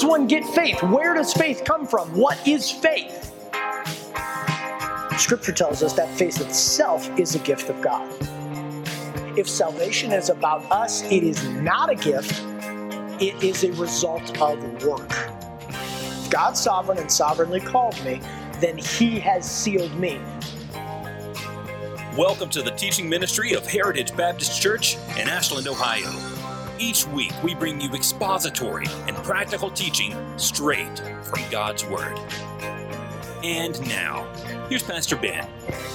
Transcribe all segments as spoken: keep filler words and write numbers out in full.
does one get faith? Where does faith come from? What is faith? Scripture tells us that faith itself is a gift of God. If salvation is about us, it is not a gift. It is a result of work. If God's sovereign and sovereignly called me, then He has sealed me. Welcome to the teaching ministry of Heritage Baptist Church in Ashland, Ohio. Each week, we bring you expository and practical teaching straight from God's Word. And now, here's Pastor Ben.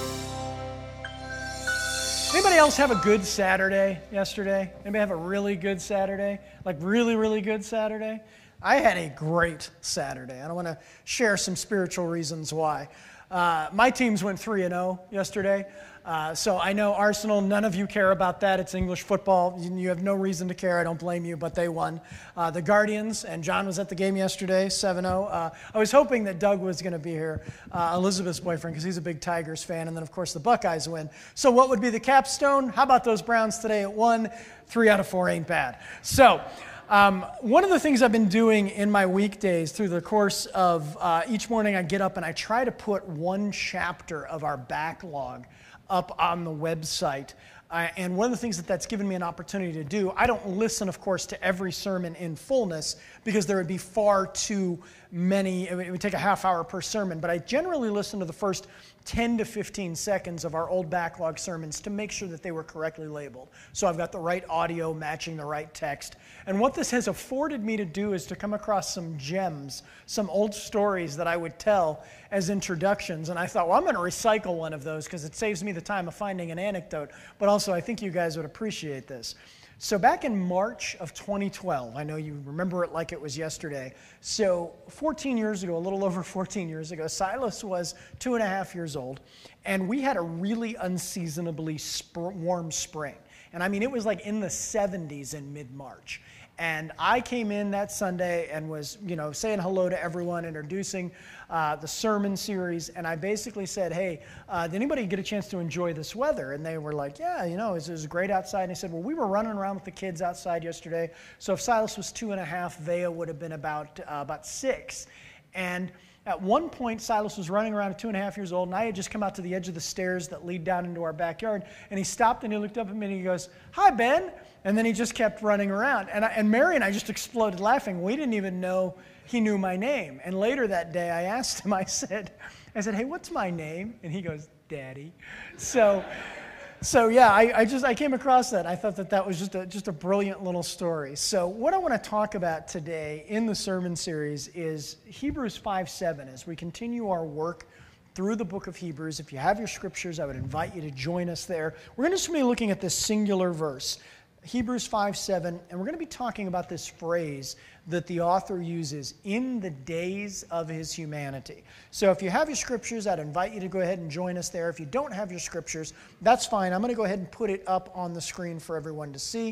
Anybody else have a good Saturday yesterday? Anybody have a really good Saturday? Like really, really good Saturday? I had a great Saturday. I want to share some spiritual reasons why. Uh, my teams went three and oh yesterday. Uh, so I know Arsenal, none of you care about that. It's English football. You, you have no reason to care. I don't blame you, but they won. Uh, the Guardians, and John was at the game yesterday, seven oh. Uh, I was hoping that Doug was going to be here, uh, Elizabeth's boyfriend, because he's a big Tigers fan. And then, of course, the Buckeyes win. So what would be the capstone? How about those Browns today at one? Three out of four ain't bad. So um, one of the things I've been doing in my weekdays through the course of uh, each morning I get up and I try to put one chapter of our backlog up on the website. Uh, and one of the things that that's given me an opportunity to do, I don't listen, of course, to every sermon in fullness because there would be far too many, it would take a half hour per sermon, but I generally listen to the first ten to fifteen seconds of our old backlog sermons to make sure that they were correctly labeled. So I've got the right audio matching the right text. And what this has afforded me to do is to come across some gems, some old stories that I would tell as introductions. And I thought, well, I'm going to recycle one of those because it saves me the time of finding an anecdote. But also, I think you guys would appreciate this. So back in March of twenty twelve, I know you remember it like it was yesterday. So fourteen years ago, a little over fourteen years ago, Silas was two and a half years old, and we had a really unseasonably sp- warm spring. And I mean, it was like in the seventies in mid-March. And I came in that Sunday and was, you know, saying hello to everyone, introducing uh, the sermon series. And I basically said, hey, uh, did anybody get a chance to enjoy this weather? And they were like, yeah, you know, it was, it was great outside. And I said, well, we were running around with the kids outside yesterday. So if Silas was two and a half, Vea would have been about, uh, about six. And at one point, Silas was running around at two and a half years old, and I had just come out to the edge of the stairs that lead down into our backyard. And he stopped and he looked up at me and he goes, hi, Ben. And then he just kept running around. And, I, and Mary and I just exploded laughing. We didn't even know he knew my name. And later that day, I asked him, I said, I said, hey, what's my name? And he goes, Daddy. So, so yeah, I, I just, I came across that. I thought that that was just a, just a brilliant little story. So what I want to talk about today in the sermon series is Hebrews five seven. As we continue our work through the book of Hebrews, if you have your scriptures, I would invite you to join us there. We're going to just be looking at this singular verse, Hebrews five seven, and we're going to be talking about this phrase that the author uses, in the days of his humanity. So if you have your scriptures, I'd invite you to go ahead and join us there. If you don't have your scriptures, that's fine. I'm going to go ahead and put it up on the screen for everyone to see.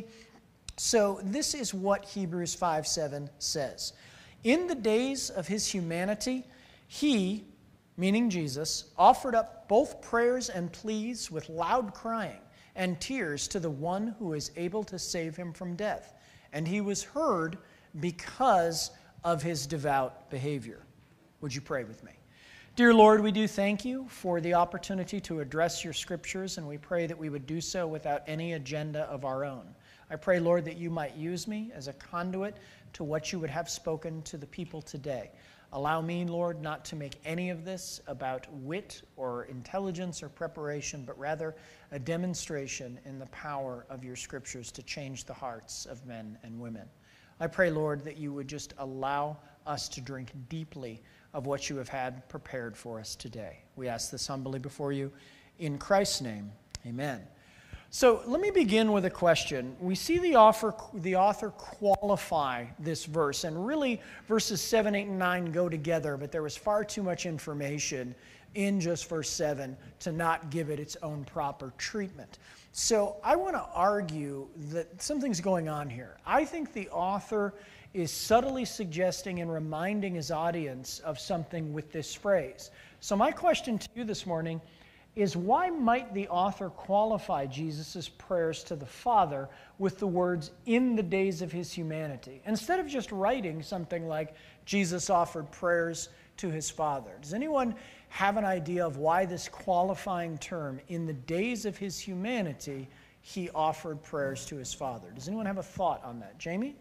So this is what Hebrews five seven says. In the days of his humanity, he, meaning Jesus, offered up both prayers and pleas with loud crying and tears to the one who is able to save him from death. And he was heard because of his devout behavior. Would you pray with me? Dear Lord, we do thank you for the opportunity to address your scriptures, and we pray that we would do so without any agenda of our own. I pray, Lord, that you might use me as a conduit to what you would have spoken to the people today. Allow me, Lord, not to make any of this about wit or intelligence or preparation, but rather a demonstration in the power of your scriptures to change the hearts of men and women. I pray, Lord, that you would just allow us to drink deeply of what you have had prepared for us today. We ask this humbly before you. In Christ's name, amen. So let me begin with a question. We see the author, the author qualify this verse, and really verses seven, eight, and nine go together, but there was far too much information in just verse seven to not give it its own proper treatment. So I want to argue that something's going on here. I think the author is subtly suggesting and reminding his audience of something with this phrase. So my question to you this morning, is why might the author qualify Jesus' prayers to the Father with the words, in the days of his humanity, instead of just writing something like, Jesus offered prayers to his Father? Does anyone have an idea of why this qualifying term, in the days of his humanity, he offered prayers to his Father? Does anyone have a thought on that? Jamie?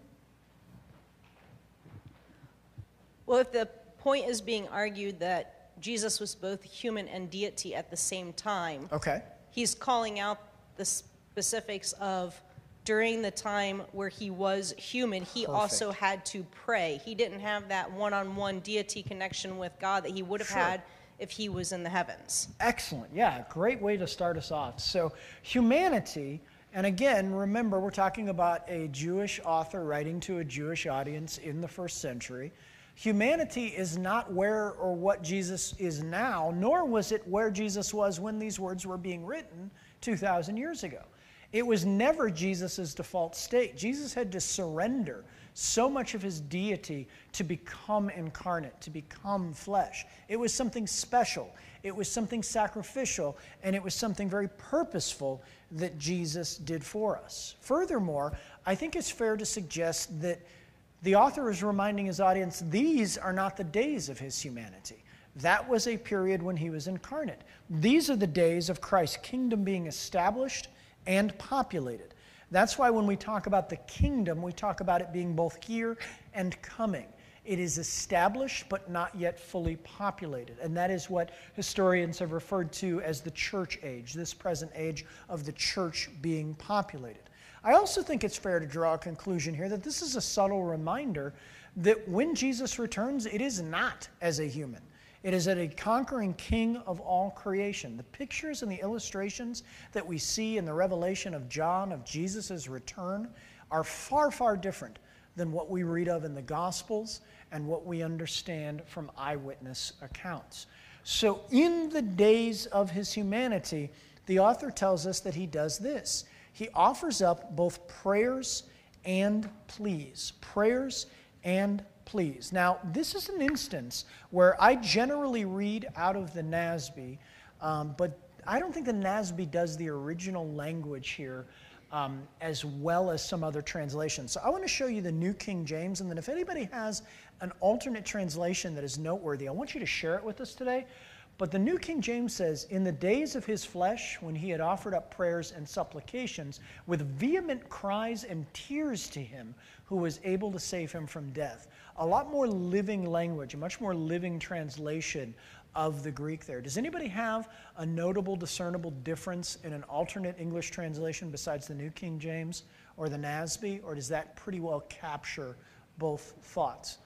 Well, if the point is being argued that Jesus was both human and deity at the same time, Okay. he's calling out the specifics of during the time where he was human, he Perfect. also had to pray. He didn't have that one-on-one deity connection with God that he would have Sure. had if he was in the heavens. Excellent. Yeah, great way to start us off. So humanity, and again, remember, we're talking about a Jewish author writing to a Jewish audience in the first century. Humanity is not where or what Jesus is now, nor was it where Jesus was when these words were being written two thousand years ago. It was never Jesus' default state. Jesus had to surrender so much of his deity to become incarnate, to become flesh. It was something special. It was something sacrificial, and it was something very purposeful that Jesus did for us. Furthermore, I think it's fair to suggest that the author is reminding his audience, these are not the days of his humanity. That was a period when he was incarnate. These are the days of Christ's kingdom being established and populated. That's why when we talk about the kingdom, we talk about it being both here and coming. It is established but not yet fully populated. And that is what historians have referred to as the church age, this present age of the church being populated. I also think it's fair to draw a conclusion here that this is a subtle reminder that when Jesus returns, it is not as a human. It is as a conquering king of all creation. The pictures and the illustrations that we see in the revelation of John of Jesus' return are far, far different than what we read of in the Gospels and what we understand from eyewitness accounts. So in the days of his humanity, the author tells us that he does this. He offers up both prayers and pleas. Prayers and pleas. Now, this is an instance where I generally read out of the N A S B, um, but I don't think the N A S B does the original language here um, as well as some other translations. So I want to show you the New King James, and then if anybody has an alternate translation that is noteworthy, I want you to share it with us today. But the New King James says, in the days of his flesh, when he had offered up prayers and supplications with vehement cries and tears to him who was able to save him from death. A lot more living language, a much more living translation of the Greek there. Does anybody have a notable, discernible difference in an alternate English translation besides the New King James or the N A S B, or does that pretty well capture both thoughts?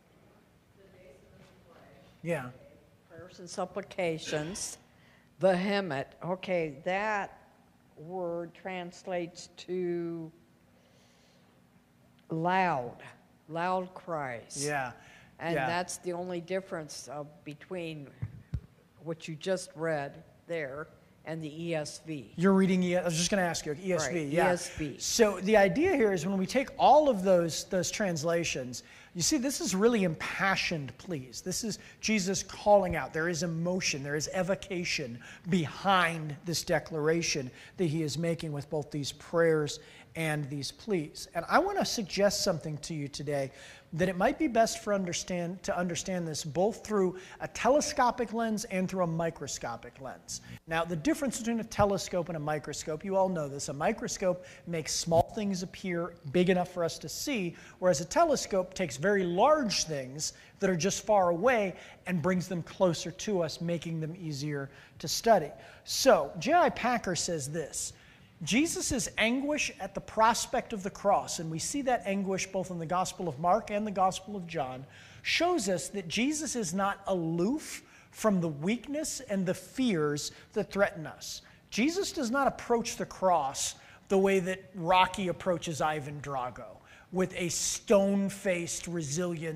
Yeah. Prayers and supplications, vehement. Okay, that word translates to loud, loud cries. Yeah. And yeah. that's the only difference uh, between what you just read there and the E S V. You're reading, E- I was just going to ask you, E S V. Right, yeah. E S V. So the idea here is when we take all of those, those translations, you see this is really impassioned pleas. This is Jesus calling out. There is emotion, there is evocation behind this declaration that he is making with both these prayers and these pleas. And I want to suggest something to you today, that it might be best for understand to understand this both through a telescopic lens and through a microscopic lens. Now, the difference between a telescope and a microscope, you all know this. A microscope makes small things appear big enough for us to see, whereas a telescope takes very large things that are just far away and brings them closer to us, making them easier to study. So, J I Packer says this: Jesus' anguish at the prospect of the cross, and we see that anguish both in the Gospel of Mark and the Gospel of John, shows us that Jesus is not aloof from the weakness and the fears that threaten us. Jesus does not approach the cross the way that Rocky approaches Ivan Drago, with a stone-faced resilience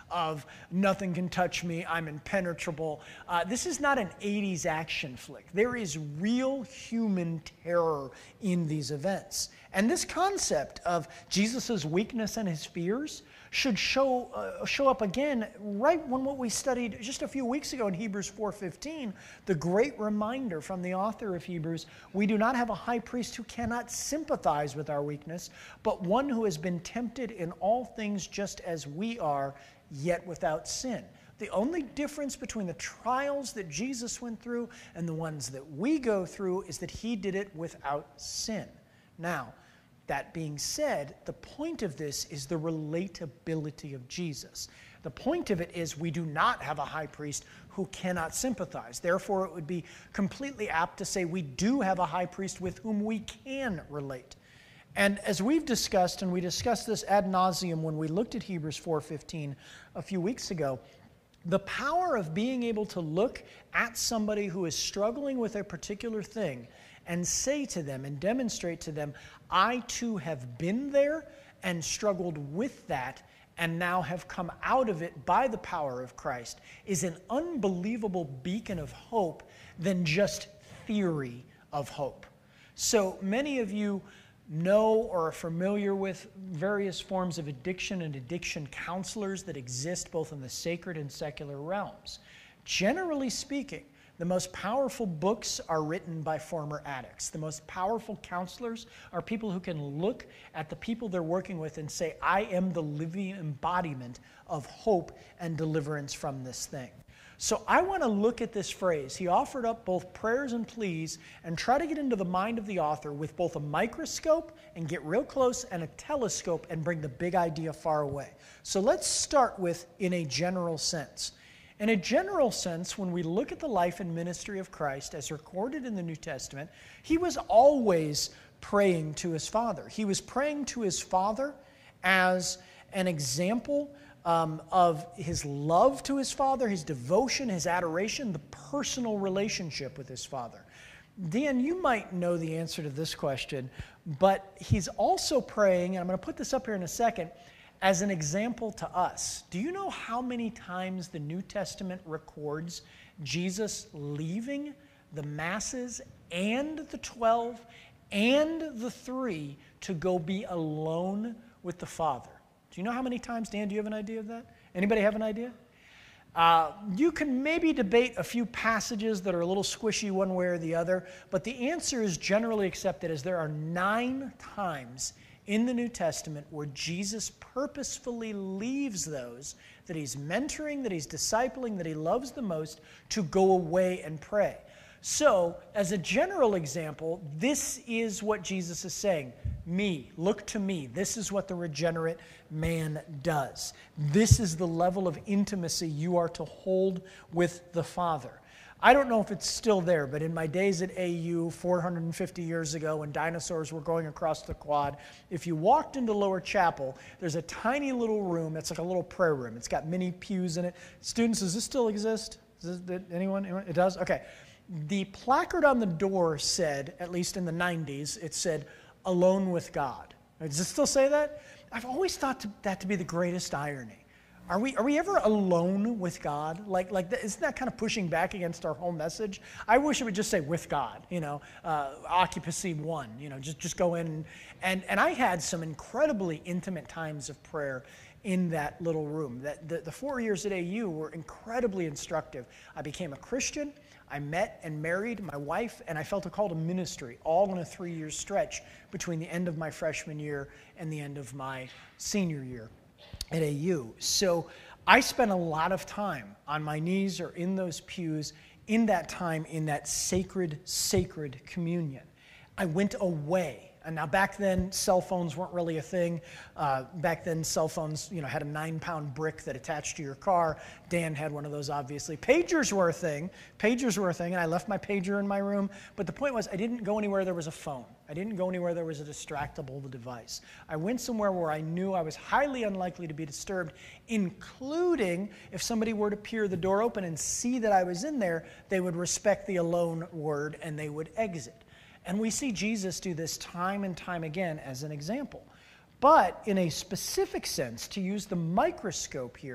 of nothing can touch me, I'm impenetrable. Uh, this is not an eighties action flick. There is real human terror in these events. And this concept of Jesus' weakness and his fears should show uh, show up again right when what we studied just a few weeks ago in Hebrews four fifteen, the great reminder from the author of Hebrews, we do not have a high priest who cannot sympathize with our weakness, but one who has been tempted in all things just as we are, yet without sin. The only difference between the trials that Jesus went through and the ones that we go through is that he did it without sin. Now, that being said, the point of this is the relatability of Jesus. The point of it is we do not have a high priest who cannot sympathize. Therefore, it would be completely apt to say we do have a high priest with whom we can relate. And as we've discussed, and we discussed this ad nauseum when we looked at Hebrews four fifteen a few weeks ago, the power of being able to look at somebody who is struggling with a particular thing and say to them and demonstrate to them, I too have been there and struggled with that and now have come out of it by the power of Christ, is an unbelievable beacon of hope than just theory of hope. So many of you know or are familiar with various forms of addiction and addiction counselors that exist both in the sacred and secular realms. Generally speaking, the most powerful books are written by former addicts. The most powerful counselors are people who can look at the people they're working with and say, I am the living embodiment of hope and deliverance from this thing. So I want to look at this phrase. He offered up both prayers and pleas and try to get into the mind of the author with both a microscope and get real close and a telescope and bring the big idea far away. So let's start with in a general sense. In a general sense, when we look at the life and ministry of Christ as recorded in the New Testament, he was always praying to his Father. He was praying to his Father as an example um, of his love to his Father, his devotion, his adoration, the personal relationship with his Father. Dan, you might know the answer to this question, but he's also praying, and I'm going to put this up here in a second, as an example to us. Do you know how many times the New Testament records Jesus leaving the masses and the twelve and the three to go be alone with the Father? Do you know how many times? Dan, do you have an idea of that? Anybody have an idea? Uh, you can maybe debate a few passages that are a little squishy one way or the other, but the answer is generally accepted as there are nine times in the New Testament where Jesus purposefully leaves those that he's mentoring, that he's discipling, that he loves the most to go away and pray. So, as a general example, this is what Jesus is saying. Me, look to me. This is what the regenerate man does. This is the level of intimacy you are to hold with the Father. I don't know if it's still there, but in my days at A U four hundred fifty years ago when dinosaurs were going across the quad, if you walked into Lower Chapel, there's a tiny little room. It's like a little prayer room. It's got many pews in it. Students, does this still exist? Does this, anyone? Anyone? It does? Okay. The placard on the door said, at least in the nineties, it said, alone with God. Does it still say that? I've always thought to, that to be the greatest irony. Are we, are we ever alone with God? Like, like that, isn't that kind of pushing back against our whole message? I wish it would just say with God, you know, uh, occupancy one, you know, just, just go in. And, and, and I had some incredibly intimate times of prayer in that little room. That the, the four years at A U were incredibly instructive. I became a Christian. I met and married my wife, and I felt a call to ministry, all in a three-year stretch between the end of my freshman year and the end of my senior year at A U. So I spent a lot of time on my knees or in those pews in that time in that sacred, sacred communion. I went away. And now back then, cell phones weren't really a thing. Uh, back then, cell phones, you know, had a nine-pound brick that attached to your car. Dan had one of those, obviously. Pagers were a thing. Pagers were a thing, and I left my pager in my room. But the point was, I didn't go anywhere there was a phone. I didn't go anywhere there was a distractible device. I went somewhere where I knew I was highly unlikely to be disturbed, including if somebody were to peer the door open and see that I was in there, they would respect the alone word and they would exit. And we see Jesus do this time and time again as an example. But in a specific sense, to use the microscope here,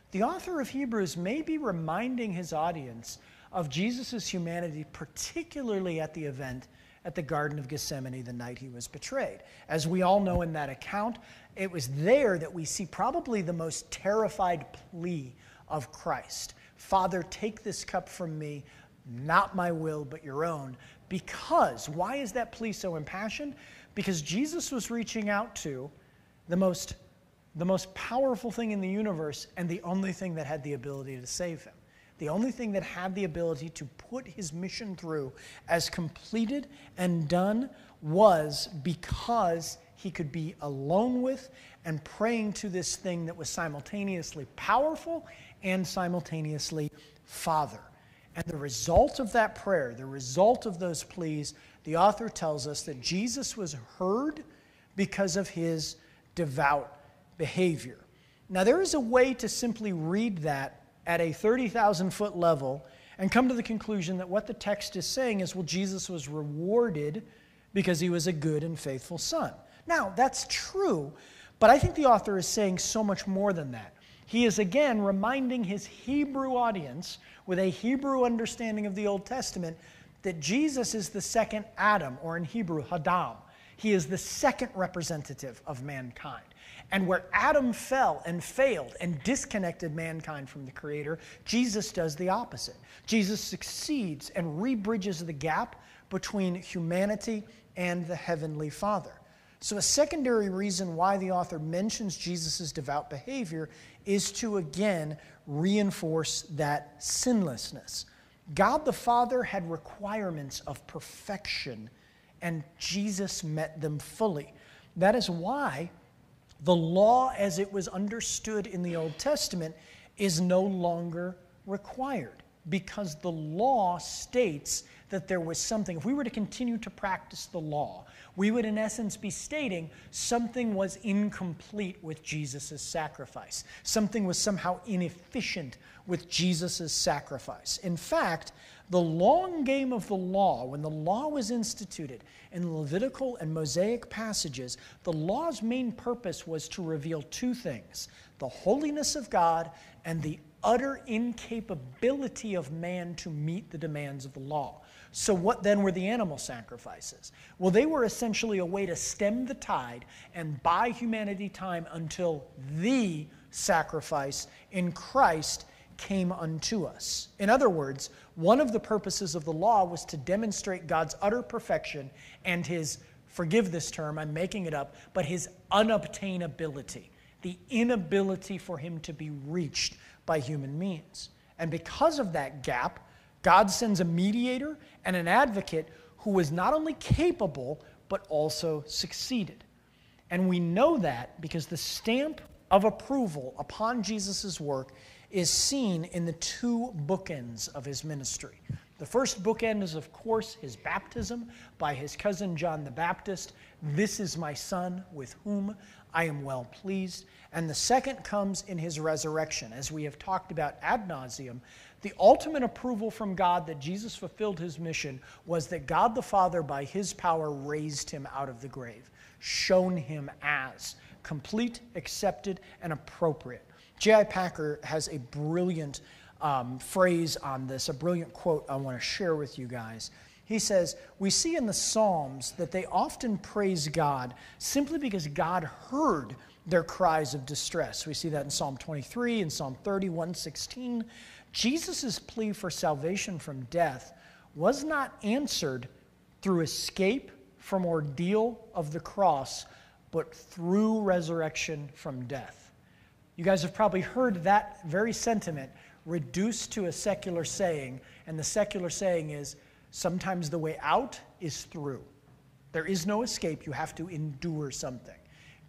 the author of Hebrews may be reminding his audience of Jesus' humanity, particularly at the event at the Garden of Gethsemane the night he was betrayed. As we all know in that account, it was there that we see probably the most terrified plea of Christ. Father, take this cup from me, not my will, but your own. Because, why is that plea so impassioned? Because Jesus was reaching out to the most, the most powerful thing in the universe and the only thing that had the ability to save him. The only thing that had the ability to put his mission through as completed and done was because he could be alone with and praying to this thing that was simultaneously powerful and simultaneously Father. And the result of that prayer, the result of those pleas, the author tells us that Jesus was heard because of his devout behavior. Now, there is a way to simply read that at a thirty thousand foot level and come to the conclusion that what the text is saying is, well, Jesus was rewarded because he was a good and faithful son. Now, that's true, but I think the author is saying so much more than that. He is again reminding his Hebrew audience with a Hebrew understanding of the Old Testament that Jesus is the second Adam, or in Hebrew, Adam. He is the second representative of mankind. And where Adam fell and failed and disconnected mankind from the Creator, Jesus does the opposite. Jesus succeeds and rebridges the gap between humanity and the Heavenly Father. So a secondary reason why the author mentions Jesus' devout behavior is to again reinforce that sinlessness. God the Father had requirements of perfection, and Jesus met them fully. That is why the law as it was understood in the Old Testament is no longer required, because the law states that there was something. If we were to continue to practice the law, we would in essence be stating something was incomplete with Jesus' sacrifice. Something was somehow inefficient with Jesus' sacrifice. In fact, the long game of the law, when the law was instituted in the Levitical and Mosaic passages, the law's main purpose was to reveal two things: the holiness of God and the utter incapability of man to meet the demands of the law. So what then were the animal sacrifices? Well, they were essentially a way to stem the tide and buy humanity time until the sacrifice in Christ came unto us. In other words, one of the purposes of the law was to demonstrate God's utter perfection and his, forgive this term, I'm making it up, but his unobtainability, the inability for him to be reached by human means. And because of that gap, God sends a mediator and an advocate who was not only capable, but also succeeded. And we know that because the stamp of approval upon Jesus' work is seen in the two bookends of his ministry. The first bookend is, of course, his baptism by his cousin John the Baptist. This is my son with whom I am well pleased. And the second comes in his resurrection. As we have talked about ad nauseum, the ultimate approval from God that Jesus fulfilled his mission was that God the Father, by his power, raised him out of the grave, shown him as complete, accepted, and appropriate. J I Packer has a brilliant um, phrase on this, a brilliant quote I want to share with you guys. He says, we see in the Psalms that they often praise God simply because God heard their cries of distress. We see that in Psalm twenty-three, in Psalm thirty, one sixteen. Jesus' plea for salvation from death was not answered through escape from ordeal of the cross, but through resurrection from death. You guys have probably heard that very sentiment reduced to a secular saying, and the secular saying is, sometimes the way out is through. There is no escape. You have to endure something.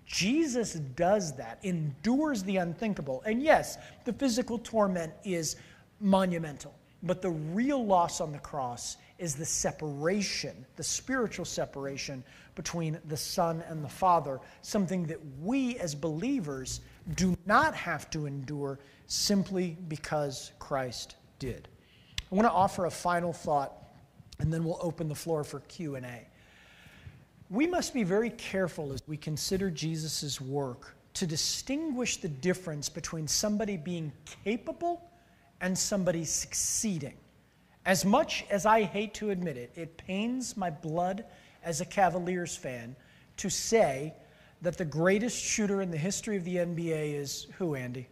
Jesus does that, endures the unthinkable. And yes, the physical torment is monumental, but the real loss on the cross is the separation, the spiritual separation between the Son and the Father, something that we as believers do not have to endure simply because Christ did. I want to offer a final thought, and then we'll open the floor for Q and A. We must be very careful as we consider Jesus' work to distinguish the difference between somebody being capable and somebody succeeding. As much as I hate to admit it, it pains my blood as a Cavaliers fan to say that the greatest shooter in the history of the N B A is who, Andy?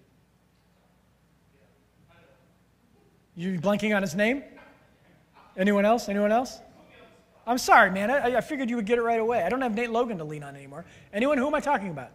You blanking on his name? Anyone else? Anyone else? I'm sorry, man. I, I figured you would get it right away. I don't have Nate Logan to lean on anymore. Anyone? Who am I talking about?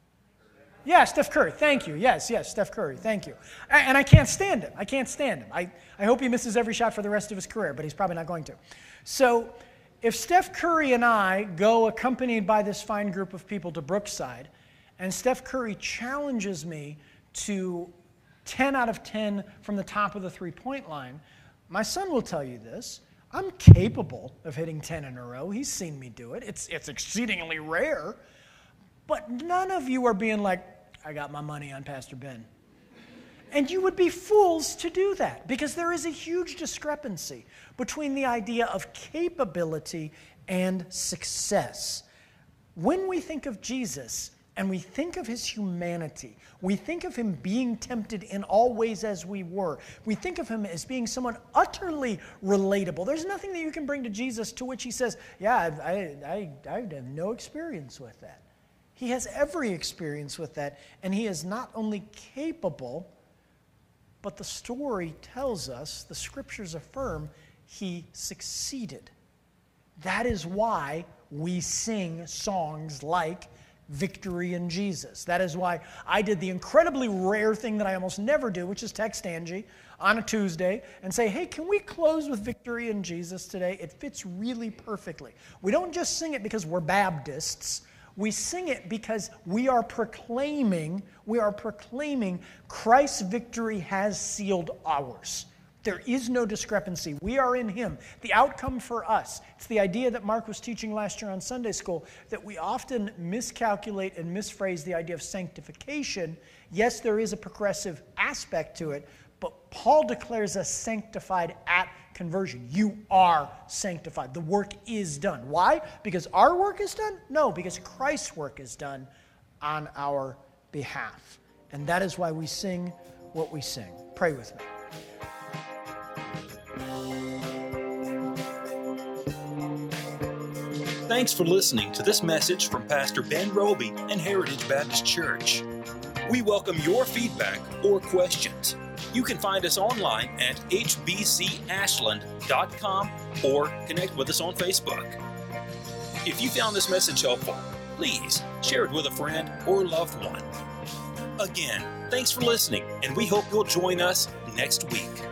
Yeah, Steph Curry. Thank you. Yes, yes, Steph Curry. Thank you. And I can't stand him. I can't stand him. I, I hope he misses every shot for the rest of his career, but he's probably not going to. So if Steph Curry and I go accompanied by this fine group of people to Brookside, and Steph Curry challenges me to ten out of ten from the top of the three-point line, my son will tell you this. I'm capable of hitting ten in a row. He's seen me do it. It's, it's exceedingly rare. But none of you are being like, I got my money on Pastor Ben. And you would be fools to do that because there is a huge discrepancy between the idea of capability and success. When we think of Jesus and we think of his humanity, we think of him being tempted in all ways as we were. We think of him as being someone utterly relatable. There's nothing that you can bring to Jesus to which he says, yeah, I, I, I, I have no experience with that. He has every experience with that, and he is not only capable, but the story tells us, the scriptures affirm, he succeeded. That is why we sing songs like Victory in Jesus. That is why I did the incredibly rare thing that I almost never do, which is text Angie on a Tuesday and say, hey, can we close with Victory in Jesus today? It fits really perfectly. We don't just sing it because we're Baptists. We sing it because we are proclaiming, we are proclaiming Christ's victory has sealed ours. There is no discrepancy. We are in him. The outcome for us, it's the idea that Mark was teaching last year on Sunday school, that we often miscalculate and misphrase the idea of sanctification. Yes, there is a progressive aspect to it, but Paul declares us sanctified at conversion. You are sanctified. The work is done. Why? Because our work is done? No, because Christ's work is done on our behalf. And that is why we sing what we sing. Pray with me. Thanks for listening to this message from Pastor Ben Roby and Heritage Baptist Church. We welcome your feedback or questions. You can find us online at h b c ashland dot com or connect with us on Facebook. If you found this message helpful, please share it with a friend or loved one. Again, thanks for listening, and we hope you'll join us next week.